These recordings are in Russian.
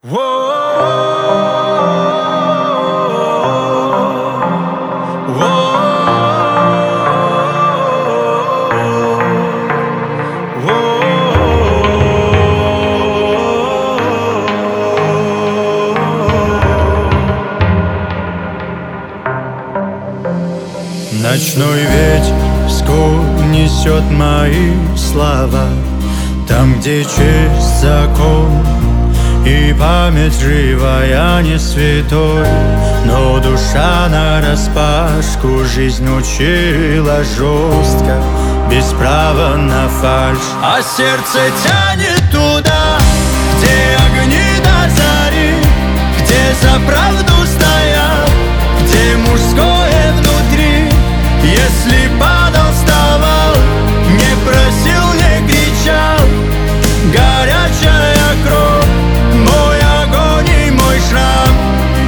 Ночной ветер вскоре несет мои слова там, где честь, закон и память живая, не святой. Но душа нараспашку жизнь учила жестко, без права на фальшь. А сердце тянет туда, где огни до зари, где за правду стоят, где мужское внутри. Если падал, вставал, не просил, не кричал. Горячая кровь, мой огонь и мой шрам.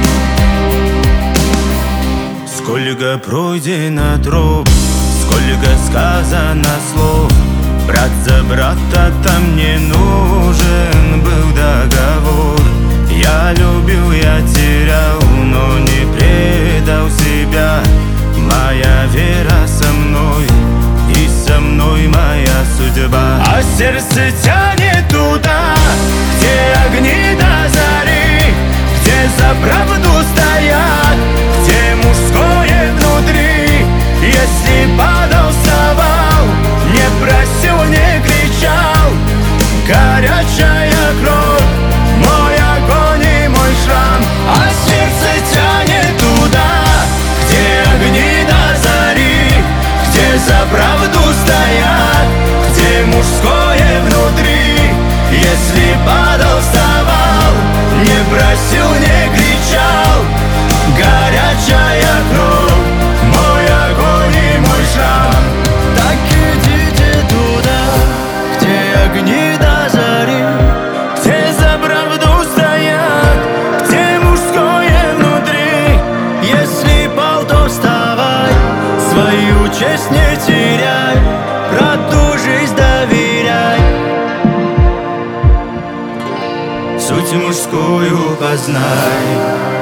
Сколько пройдено троп, сколько сказано слов. Брат за брата там не нужен был договор. Я любил, я терял, но не предал себя. Моя вера со мной, и со мной моя судьба. А сердце тянет туда, где огни до зари, где за правду стоят, где мужское внутри. Если падал, вставал, не просил, не кричал. Горячая кровь, мой огонь и мой шрам. А сердце тянет туда, где огни до зари, где за правду стоят, где мужское внутри. Если падал, вставал, не просил, не кричал. Горячая кровь, мой огонь и мой шрам. Так идите туда, где огни до зари, где за правду стоят, где мужское внутри. Если пал, то вставай, свою честь не теряй, брату жизнь доверяй. Суть мужскую познай.